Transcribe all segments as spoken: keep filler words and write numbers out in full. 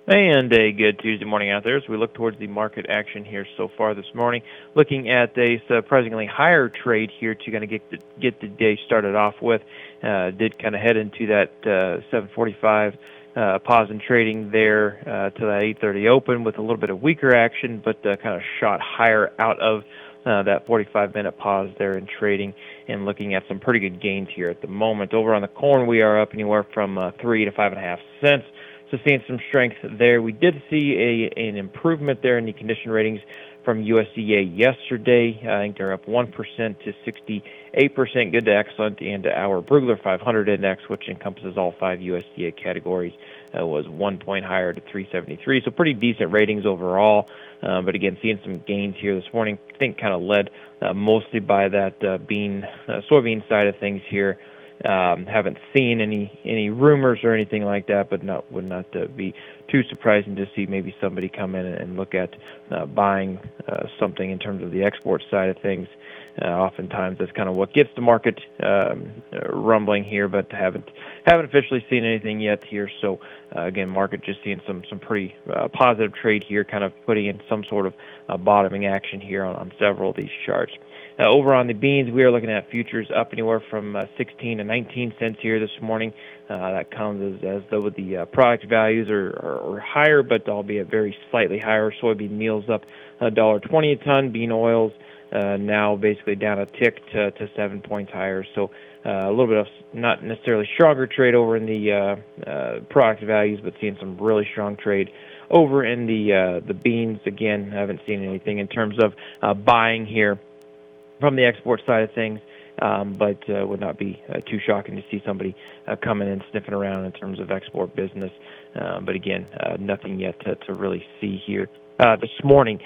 And a good Tuesday morning out there as we look towards the market action here so far this morning. Looking at a surprisingly higher trade here to kind of get the, get the day started off with. Uh, did kind of head into that uh, seven forty-five uh, pause in trading there uh, to that eight thirty open with a little bit of weaker action, but uh, kind of shot higher out of Uh, that forty-five minute pause there in trading and looking at some pretty good gains here at the moment. Over on the corn, we are up anywhere from uh, three to five and a half cents. So seeing some strength there. We did see a an improvement there in the condition ratings from U S D A yesterday. I think they're up one percent to sixty-eight percent, good to excellent, and our Brugler five hundred index, which encompasses all five U S D A categories, uh, was one point higher to three seventy-three. So pretty decent ratings overall. Uh, but again, seeing some gains here this morning, I think kind of led uh, mostly by that uh, bean, uh, soybean side of things here. Um, haven't seen any any rumors or anything like that, but not would not uh, be too surprising to see maybe somebody come in and look at uh, buying uh, something in terms of the export side of things. Uh, oftentimes, that's kind of what gets the market um, uh, rumbling here, but haven't haven't officially seen anything yet here. So uh, again, market just seeing some some pretty uh, positive trade here, kind of putting in some sort of uh, bottoming action here on, on several of these charts. Uh, over on the beans, we are looking at futures up anywhere from uh, sixteen to nineteen cents here this morning. Uh, that comes as, as though the uh, product values are, are, are higher, but albeit very slightly higher. Soybean meal's up one dollar twenty a ton. Bean oils uh, now basically down a tick to, to seven points higher. So uh, a little bit of not necessarily stronger trade over in the uh, uh, product values, but seeing some really strong trade over in the uh, the beans. Again, I haven't seen anything in terms of uh, buying here from the export side of things, um, but uh, would not be uh, too shocking to see somebody uh, coming in sniffing around in terms of export business. Uh, but again, uh, nothing yet to, to really see here uh, this morning.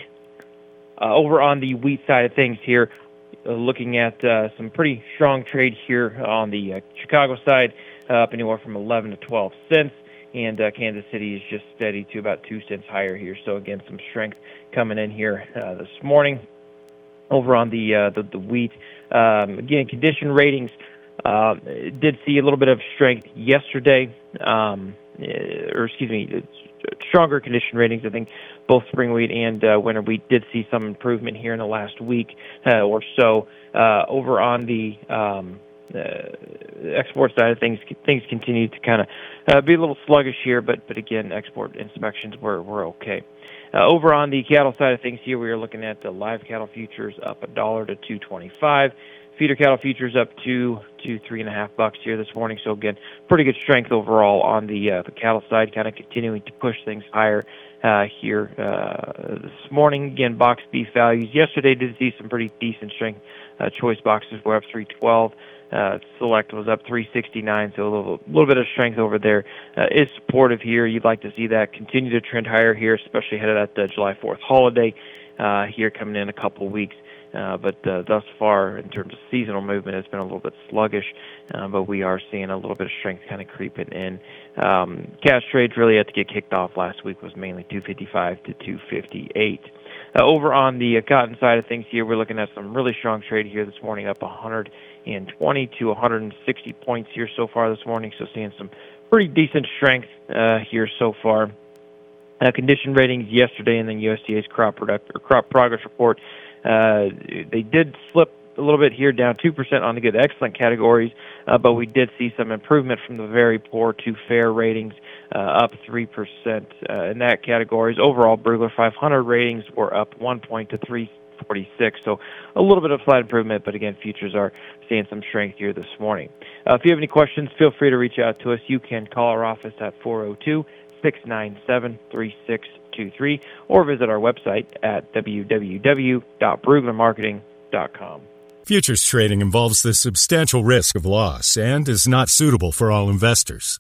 Uh, over on the wheat side of things here, uh, looking at uh, some pretty strong trade here on the uh, Chicago side, uh, up anywhere from eleven to twelve cents. And uh, Kansas City is just steady to about two cents higher here. So again, some strength coming in here uh, this morning. Over on the, uh, the the wheat, um, again, condition ratings uh, did see a little bit of strength yesterday, um, or excuse me, stronger condition ratings. I think both spring wheat and uh, winter wheat did see some improvement here in the last week uh, or so. Uh, over on the um, uh, export side of things, things continue to kind of uh, be a little sluggish here, but but again, export inspections were were okay. Uh, over on the cattle side of things here, we are looking at the live cattle futures up a dollar to two twenty-five. Feeder cattle futures up two to three and a half bucks here this morning. So again, pretty good strength overall on the uh, the cattle side, kind of continuing to push things higher uh, here uh, this morning. Again, box beef values yesterday did see some pretty decent strength. Uh, choice boxes were up three twelve. Uh, select was up three sixty-nine, so a little, little bit of strength over there uh, is supportive here. You'd like to see that continue to trend higher here, especially ahead of that uh, July fourth holiday uh, here coming in a couple of weeks. Uh, but uh, thus far, in terms of seasonal movement, it's been a little bit sluggish, uh, but we are seeing a little bit of strength kind of creeping in. Um, cash trades really had to get kicked off last week was mainly two fifty-five to two fifty-eight. Uh, over on the uh, cotton side of things here, we're looking at some really strong trade here this morning, up one hundred twenty to one hundred sixty points here so far this morning, so seeing some pretty decent strength uh, here so far. Uh, condition ratings yesterday and then U S D A's crop product or crop progress report, uh, they did slip a little bit here, down two percent on the good excellent categories, uh, but we did see some improvement from the very poor to fair ratings, uh, up three percent uh, in that categories. Overall, Brugler five hundred ratings were up one point to three forty-six, so a little bit of slight improvement, but again, futures are seeing some strength here this morning. Uh, if you have any questions, feel free to reach out to us. You can call our office at four oh two, six nine seven, three six two three or visit our website at w w w dot brugler marketing dot com. Futures trading involves the substantial risk of loss and is not suitable for all investors.